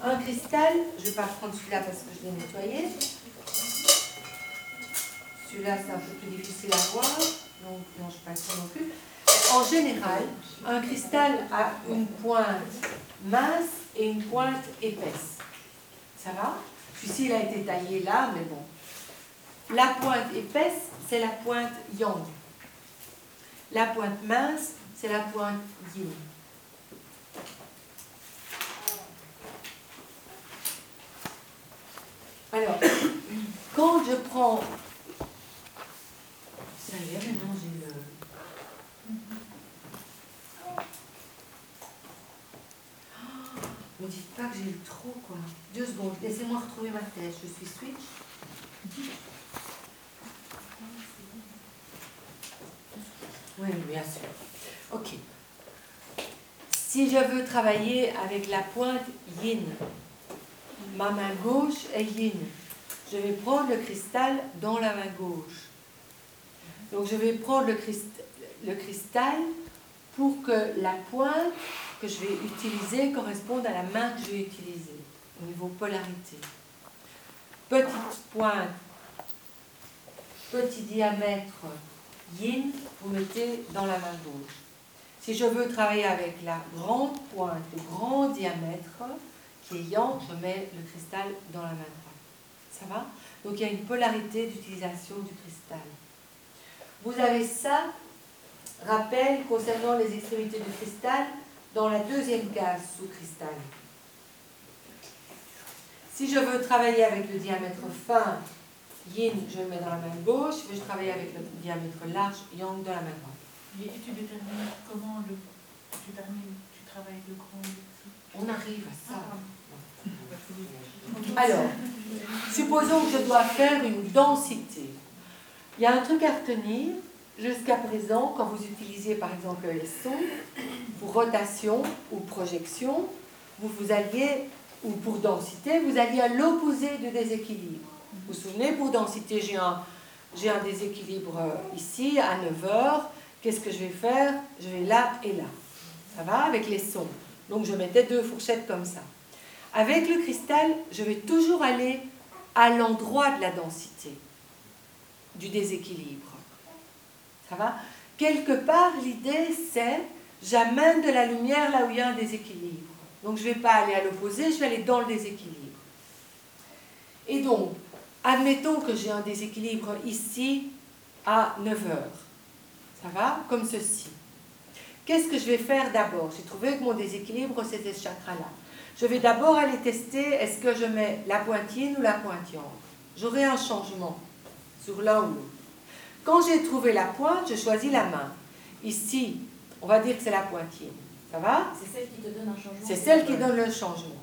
un cristal, je ne vais pas prendre celui-là parce que je l'ai nettoyé. Celui-là, c'est un peu plus difficile à voir, donc non, je ne vais pas le non plus. En général, un cristal a une pointe mince et une pointe épaisse. Ça va? Celui-ci, il a été taillé là, mais bon. La pointe épaisse, c'est la pointe yang. La pointe mince, c'est la pointe yin. Alors, quand je prends... Ça y est, maintenant j'ai le... Ne me dites pas que j'ai eu trop, quoi. 2 secondes, laissez-moi retrouver ma tête. Je suis switch. Oui, bien sûr. Ok. Si je veux travailler avec la pointe yin, ma main gauche est yin. Je vais prendre le cristal dans la main gauche. Donc je vais prendre le cristal pour que la pointe que je vais utiliser corresponde à la main que je vais utiliser, au niveau polarité. Petite pointe, petit diamètre yin, vous mettez dans la main gauche. Si je veux travailler avec la grande pointe, le grand diamètre, qui est yang, je mets le cristal dans la main droite. Ça va? Donc il y a une polarité d'utilisation du cristal. Vous avez ça, rappel concernant les extrémités du cristal, dans la deuxième case sous cristal. Si je veux travailler avec le diamètre fin, yin, je le mets dans la main gauche. Si je veux travailler avec le diamètre large, yang, dans la main droite. Et tu détermines comment tu travailles le grand et le petit? On arrive à ça. Ah. Alors, supposons que je dois faire une densité. Il y a un truc à retenir. Jusqu'à présent, quand vous utilisiez par exemple les sons, pour rotation ou projection, vous alliez, ou pour densité, vous alliez à l'opposé du déséquilibre. Vous vous souvenez, pour densité, j'ai un déséquilibre ici, à 9 heures. Qu'est-ce que je vais faire? Je vais là et là. Ça va avec les sons. Donc je mettais 2 fourchettes comme ça. Avec le cristal, je vais toujours aller à l'endroit de la densité, du déséquilibre. Ça va? Quelque part, l'idée, c'est j'amène de la lumière là où il y a un déséquilibre. Donc, je ne vais pas aller à l'opposé, je vais aller dans le déséquilibre. Et donc, admettons que j'ai un déséquilibre ici à 9 heures. Ça va? Comme ceci. Qu'est-ce que je vais faire d'abord? J'ai trouvé que mon déséquilibre, c'était ce chakra-là. Je vais d'abord aller tester, est-ce que je mets la pointe yin ou la pointe yang? J'aurai un changement sur l'un ou l'autre. Quand j'ai trouvé la pointe, je choisis la main. Ici, on va dire que c'est la pointe yin. Ça va? C'est celle qui te donne un changement. C'est celle qui donne le changement.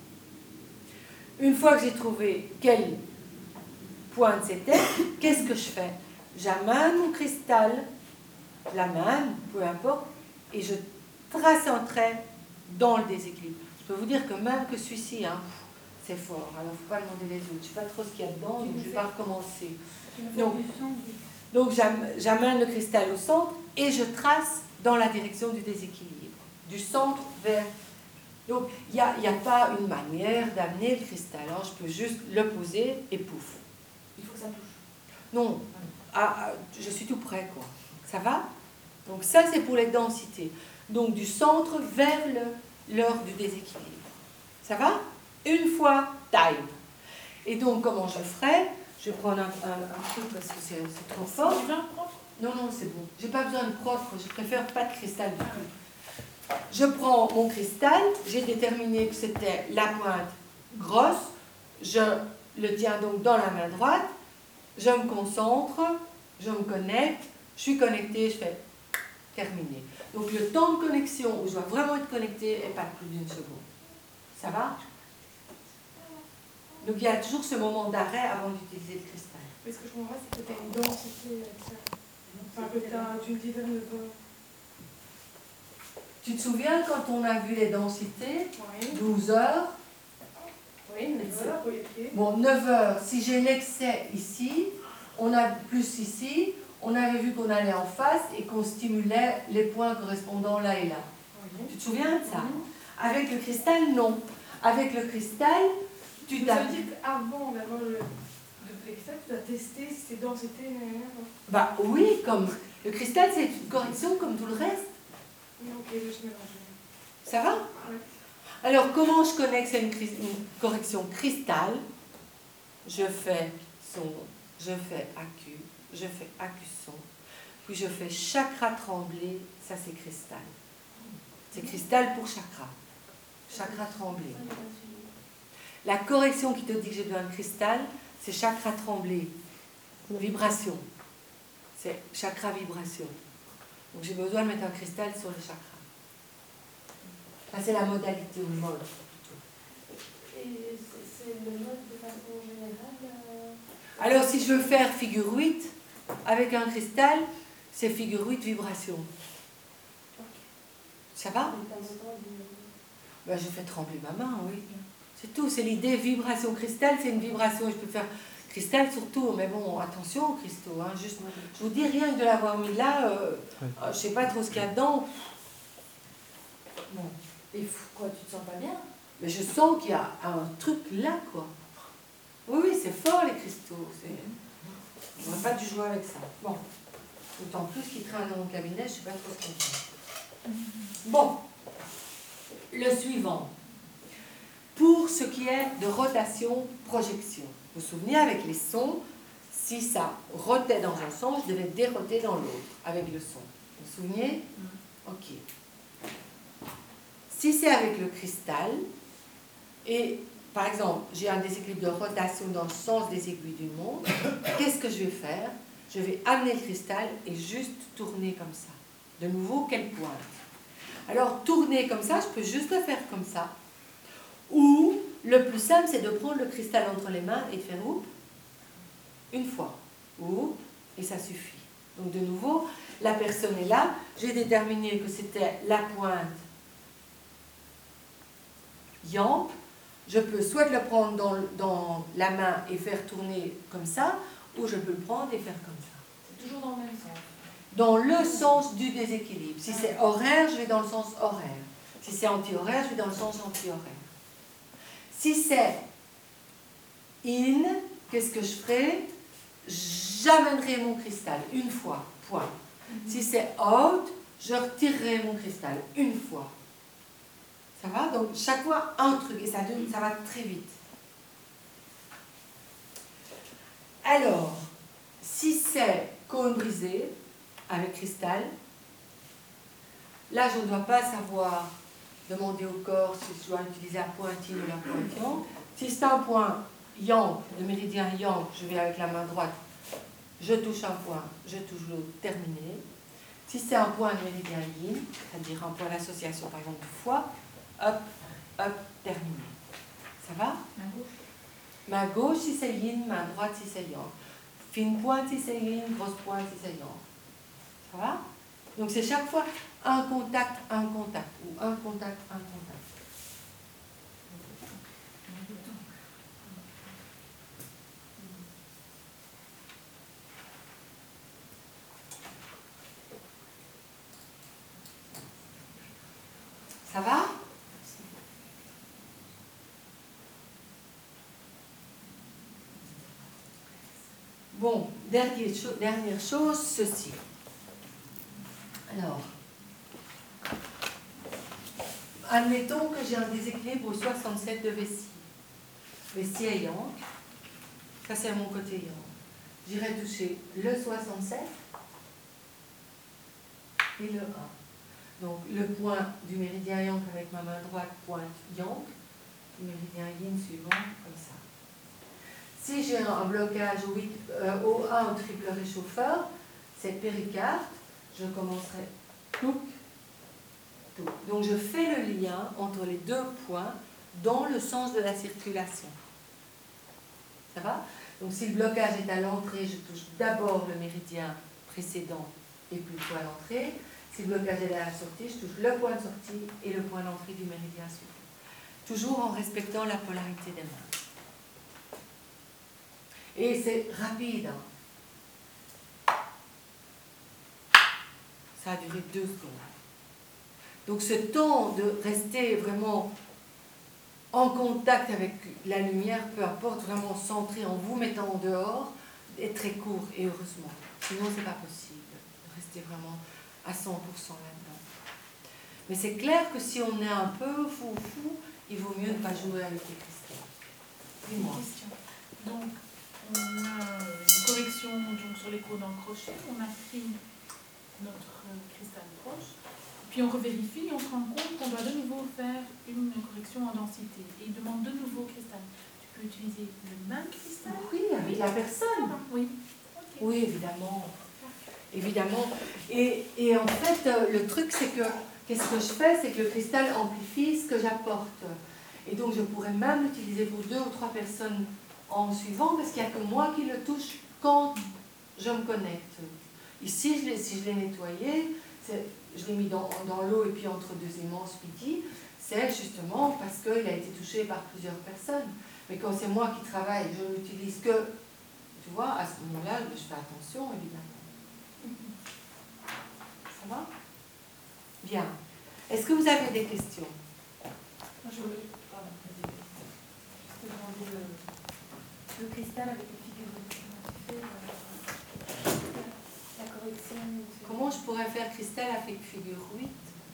Une fois que j'ai trouvé quelle pointe c'était, qu'est-ce que je fais? J'amène mon cristal, la main, peu importe, et je trace un trait dans le déséquilibre. Je peux vous dire que même que celui-ci, hein, c'est fort. Alors, il ne faut pas demander les autres. Je ne sais pas trop ce qu'il y a dedans, donc je ne vais pas recommencer. Donc j'amène le cristal au centre et je trace dans la direction du déséquilibre, du centre vers... Donc il n'y a pas une manière d'amener le cristal, hein. Je peux juste le poser et pouf. Il faut que ça touche. Non, je suis tout près, quoi. Ça va? Donc ça, c'est pour les densités. Donc du centre vers l'heure du déséquilibre. Ça va? Une fois, time. Et donc comment je ferai? Je vais prendre un truc parce que c'est trop fort. Non, c'est bon. Je n'ai pas besoin de propre. Je préfère pas de cristal du tout. Je prends mon cristal. J'ai déterminé que c'était la pointe grosse. Je le tiens donc dans la main droite. Je me concentre. Je me connecte. Je suis connectée. Je fais terminer. Donc le temps de connexion où je dois vraiment être connectée n'est pas plus d'une seconde. Ça va? Donc il y a toujours ce moment d'arrêt avant d'utiliser le cristal. Mais ce que je comprends, c'est que tu as une densité avec ça. Enfin, que tu me disais 9 heures. Tu te souviens quand on a vu les densités? Oui. 12 heures. Oui, 9 heures, oui, ok. Bon, 9 heures, si j'ai l'excès ici, on a plus ici, on avait vu qu'on allait en face et qu'on stimulait les points correspondant là et là. Oui. Tu te souviens de ça? Avec le cristal, non. Avec le cristal, tu Ça t'as... veut dire qu'avant d'avoir le cristal, tu dois tester si c'est densité. Bah oui, comme le cristal, c'est une correction comme tout le reste. Ok, je mélange. Ça va? Ouais. Alors, comment je connais que c'est une correction cristal? Je fais son, je fais acu, je fais acu-son, puis je fais chakra tremblé, ça c'est cristal. C'est cristal pour chakra. Chakra tremblé. La correction qui te dit que j'ai besoin de cristal, c'est chakra tremblé. Vibration. C'est chakra vibration. Donc j'ai besoin de mettre un cristal sur le chakra. Ça, c'est la modalité ou le mode. Et c'est le mode de façon générale Alors si je veux faire figure 8, avec un cristal, c'est figure 8 vibration. Ça va? Ben, je fais trembler ma main, oui. C'est tout, c'est l'idée vibration. Cristal, c'est une vibration. Je peux faire cristal surtout, mais bon, attention, cristaux. Hein, juste, je vous dis, rien que de l'avoir mis là, je ne sais pas trop ce qu'il y a dedans. Bon. Et quoi, tu te sens pas bien? Mais je sens qu'il y a un truc là, quoi. Oui, oui, c'est fort, les cristaux. Je n'aurais pas dû jouer avec ça. Bon. D'autant plus qu'il traîne dans mon cabinet, je ne sais pas trop ce qu'on fait. Bon. Le suivant. Pour ce qui est de rotation-projection. Vous vous souvenez, avec les sons, si ça rotait dans un sens, je devais déroter dans l'autre avec le son. Vous vous souvenez? Ok. Si c'est avec le cristal, et par exemple, j'ai un déséquilibre de rotation dans le sens des aiguilles d'une montre, qu'est-ce que je vais faire? Je vais amener le cristal et juste tourner comme ça. De nouveau, quelle pointe? Alors, tourner comme ça, je peux juste le faire comme ça. Ou, le plus simple, c'est de prendre le cristal entre les mains et de faire oup, une fois. Oup, et ça suffit. Donc, de nouveau, la personne est là. J'ai déterminé que c'était la pointe yamp. Je peux soit le prendre dans la main et faire tourner comme ça, ou je peux le prendre et faire comme ça. C'est toujours dans le même sens. Dans le sens du déséquilibre. Si c'est horaire, je vais dans le sens horaire. Si c'est anti-horaire, je vais dans le sens anti-horaire. Si c'est in, qu'est-ce que je ferai? J'amènerai mon cristal une fois, point. Si c'est out, je retirerai mon cristal une fois. Ça va? Donc, chaque fois, un truc, et ça va très vite. Alors, si c'est cône brisé, avec cristal, là, je ne dois pas savoir demander au corps si je dois utiliser la pointine ou la pointe. Si c'est un point yang, le méridien yang, je vais avec la main droite, je touche un point, je touche l'autre, terminé. Si c'est un point de méridien yin, c'est-à-dire un point d'association, par exemple, du foie, hop, hop, terminé. Ça va? Main gauche si c'est yin, main droite si c'est yang. Fine pointe si c'est yin, grosse pointe si c'est yang. Ça va? Donc c'est chaque fois un contact, ou un contact, un contact. Ça va? Bon, dernière chose, ceci. Alors, admettons que j'ai un déséquilibre au 67 de vessie. Vessie est yang. Ça, c'est mon côté yang. J'irai toucher le 67 et le 1. Donc, le point du méridien yang avec ma main droite, pointe yang. Le méridien yin suivant, comme ça. Si j'ai un blocage au 1 au triple réchauffeur, c'est péricarde, je commencerai tout. Donc je fais le lien entre les deux points dans le sens de la circulation. Ça va? Donc si le blocage est à l'entrée, je touche d'abord le méridien précédent et plutôt à l'entrée. Si le blocage est à la sortie, je touche le point de sortie et le point d'entrée du méridien suivant. Toujours en respectant la polarité des mains. Et c'est rapide. Hein. Ça a duré 2 secondes. Donc ce temps de rester vraiment en contact avec la lumière, peu importe, vraiment centré en vous, mettant en dehors, est très court, et heureusement. Sinon, c'est pas possible de rester vraiment à 100% là-dedans. Mais c'est clair que si on est un peu fou, il vaut mieux ne pas jouer avec les cristaux. Dis-moi. Question. Donc, on a une correction donc, sur les cours dans le crochet, on a pris notre cristal proche, puis on revérifie et on se rend compte qu'on doit de nouveau faire une correction en densité. Et il demande de nouveau cristal. Tu peux utiliser le même cristal? Oui, avec la personne. Oui. Oui, évidemment. Évidemment. Et en fait, le truc, c'est que, qu'est-ce que je fais? C'est que le cristal amplifie ce que j'apporte. Et donc, je pourrais même l'utiliser pour 2 ou 3 personnes en suivant, parce qu'il n'y a que moi qui le touche quand je me connecte. Ici, si je l'ai nettoyé, je l'ai mis dans l'eau et puis entre 2 aimants ce midi, c'est justement parce qu'il a été touché par plusieurs personnes. Mais quand c'est moi qui travaille, je ne l'utilise que, tu vois, à ce moment-là, je fais attention, évidemment. Ça va? Bien. Est-ce que vous avez des questions? Moi, je voulais demander le cristal avec les figures de la correction. Comment je pourrais faire cristal avec figure 8?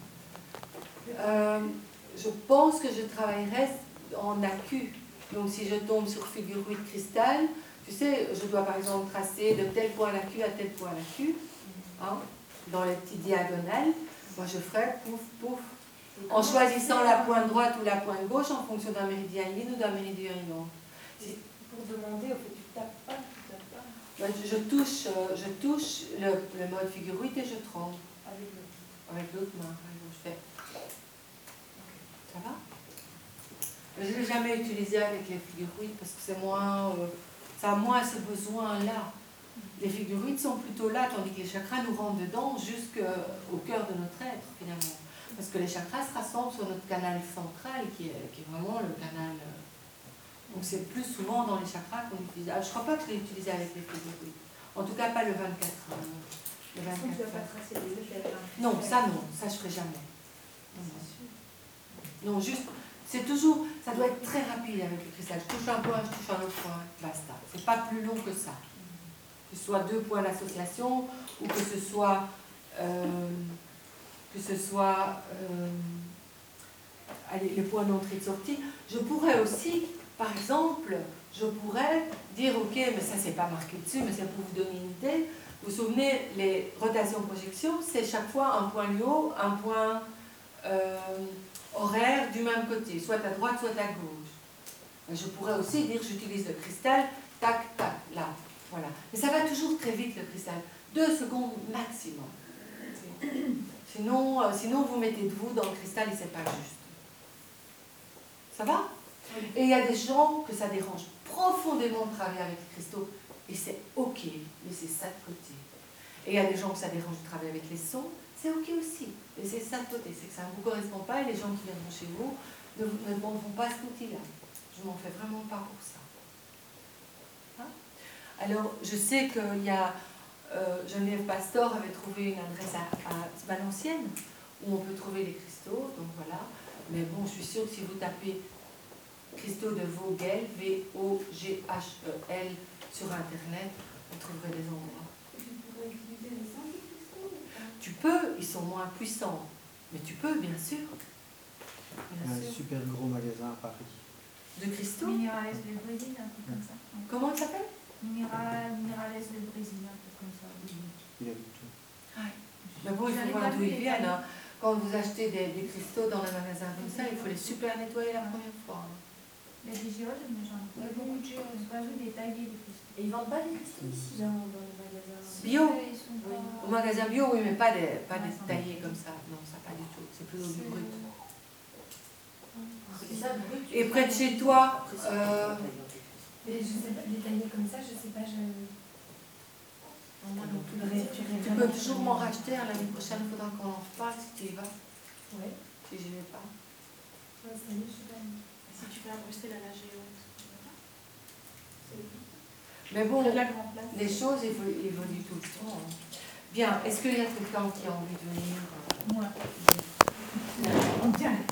Je pense que je travaillerai en accu. Donc si je tombe sur figure 8 cristal, tu sais, je dois par exemple tracer de tel point à l'accu à tel point à l'accu, hein, dans les petites diagonales. Moi je ferai pouf, pouf, en choisissant la pointe droite ou la pointe gauche en fonction d'un méridien yin ou d'un méridien yang. Pour demander, au fait, tu tapes pas, tu tapes pas. Ben, je touche le mode figure 8 et je tremble. Avec l'autre main, par exemple, je fais. Ça va? Je ne l'ai jamais utilisé avec les figures 8 parce que c'est moins, ça a moins ce besoin-là. Les figures 8 sont plutôt là, tandis que les chakras nous rentrent dedans jusqu'au cœur de notre être, finalement. Parce que les chakras se rassemblent sur notre canal central, qui est vraiment le canal. Donc c'est plus souvent dans les chakras qu'on utilise. Ah, je ne crois pas que je l'ai utilisé avec les figures 8. En tout cas, pas le 24 heures. Le 24 Tu ne vas pas heures. tracer les effets. Non, ça je ne ferai jamais. Non, juste, c'est toujours, ça doit être très rapide avec le cristal. Je touche un point, je touche un autre point, basta. C'est pas plus long que ça. Que ce soit 2 points d'association ou que ce soit, allez, les points d'entrée et de sortie. Je pourrais aussi, par exemple, je pourrais dire, ok, mais ça c'est pas marqué dessus, mais c'est pour vous donner une idée. Vous vous souvenez, les rotations-projections, c'est chaque fois un point luo, un point horaire du même côté, soit à droite, soit à gauche. Je pourrais aussi dire, j'utilise le cristal, tac, tac, là. Voilà. Mais ça va toujours très vite, le cristal. 2 secondes maximum. Sinon, vous mettez de vous dans le cristal et c'est pas juste. Ça va? Et il y a des gens que ça dérange profondément de travailler avec les cristaux. Et c'est ok, laissez ça de côté. Et il y a des gens que ça dérange de travailler avec les sons. C'est ok aussi. Laissez ça de côté. C'est que ça ne vous correspond pas et les gens qui viendront chez vous ne demanderont pas cet outil-là. Je m'en fais vraiment pas pour ça. Hein? Alors, je sais qu'il y a... Geneviève Pastor avait trouvé une adresse à Valenciennes où on peut trouver les cristaux, donc voilà. Mais bon, je suis sûre que si vous tapez cristaux de Vogel, V-O-G-H-E-L, sur Internet, vous trouverez des endroits. Tu pourrais utiliser les 5 cristaux ou pas? Tu peux, ils sont moins puissants, mais tu peux, bien sûr. Il y a un super gros magasin à Paris. De cristaux? Minerales du Brésil, un truc comme ça. Comment il s'appelle? Minerales du Brésil, un truc comme ça. Il y a du tout. Mais bon, il faut voir d'où ils viennent. Hein. Quand vous achetez des cristaux dans un magasin comme ça, il faut les super nettoyer la première fois. Hein. Il y a des géodes, mais j'en ai pas beaucoup de choses. Je n'ai pas vu détailler des cristaux. Et ils vendent pas des cristaux ici dans les magasins? Bio? Ils sont Oui. Au magasin bio, oui, mais pas des taillés comme ça. Non, ça pas du tout. C'est plutôt du brut. C'est ça, brut. Et près de chez toi, Mais je sais pas, détaillé comme ça, je sais pas, moi non plus. tu peux toujours m'en racheter. Hein, l'année prochaine, il faudra qu'on en reparle si tu y vas. Ouais. Si je n'y vais pas. Ouais, ça y est, je sais pas. Si tu fais à Bruxelles à la géode, Mais bon, il y a de la grande place. les choses évoluent tout le temps. Hein. Bien, est-ce qu'il y a quelqu'un qui a envie de venir Moi. On tient.